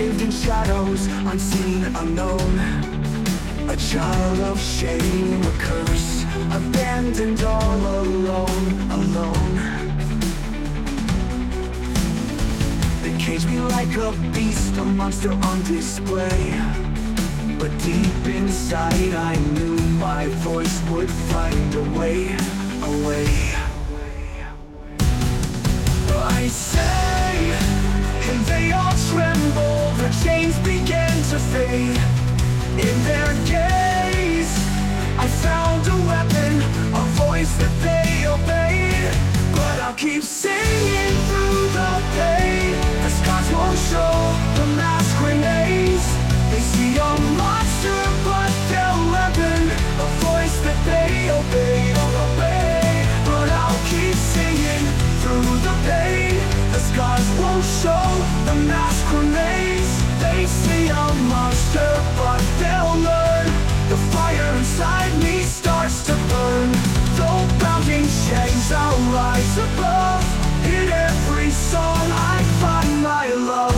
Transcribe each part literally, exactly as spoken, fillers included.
enslaved in shadows, unseen, unknown. A child of shame, a curse, abandoned all alone, alone. They caged me like a beast, a monster on display. But deep inside I knew my voice would find a way, a way. I say, and they all tremble, the chains began to fade. In their gaze, I found a weapon, a voice that they obeyed. But I'll keep singing through the pain. The scars won't show, the mask remains. They see a monster, but they'll weapon, a voice that they obey, obey. But I'll keep singing through the pain. The scars won't show, the mask remains. They see a monster, but they'll learn. The fire inside me starts to burn. Though bounding chains, I'll rise above. In every song I find my love.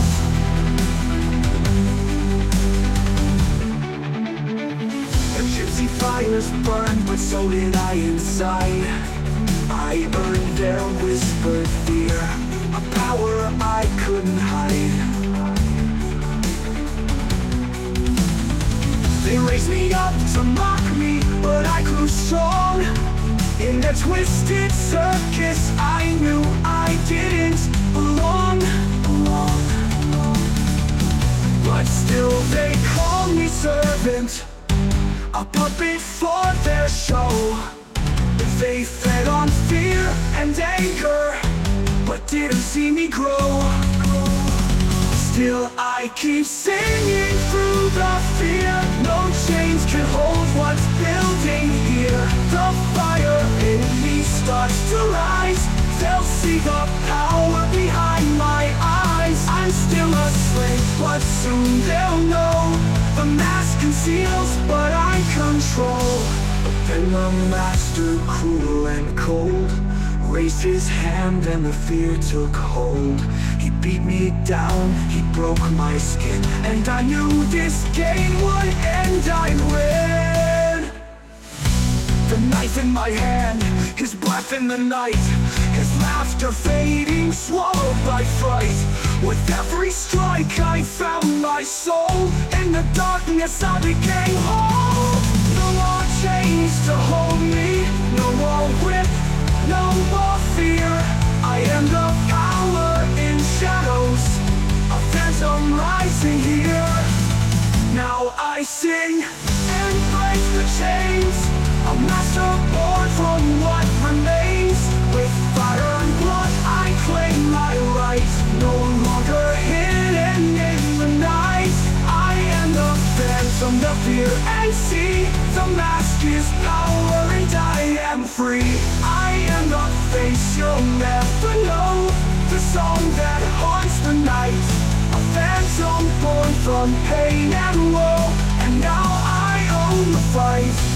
The gypsy fires burned, but so did I inside. I earned their whispered fear, a power I couldn't hide. They raised me up to mock me, but I grew strong. In their twisted circus, I knew I didn't belong, belong. But still they called me servant, a puppet for their show. They fed on fear and anger, but didn't see me grow. Still I keep singing through the fear. No chains can hold what's building here. The fire in me starts to rise. They'll see the power behind my eyes. I'm still a slave, but soon they'll know. The mask conceals, but I control. But then the master, cruel and cold, raised his hand and the fear took hold. He beat me down, he broke my skin, and I knew this game would end, I'd win. The knife in my hand, his breath in the night, his laughter fading, swallowed by fright. With every strike I found my soul. In the darkness I became whole. No more chains to hold me, no more whip, no more fear. I am the power in shadows, a phantom rising here. Now I sing and break the chains, a master born from what remains. With fire and blood I claim my right, no longer hidden in the night. I am the phantom, the fear and see. The mask is power and I am free. I am the face you'll never know, the song that haunts the night. A phantom born from pain and woe, and now I own the fight.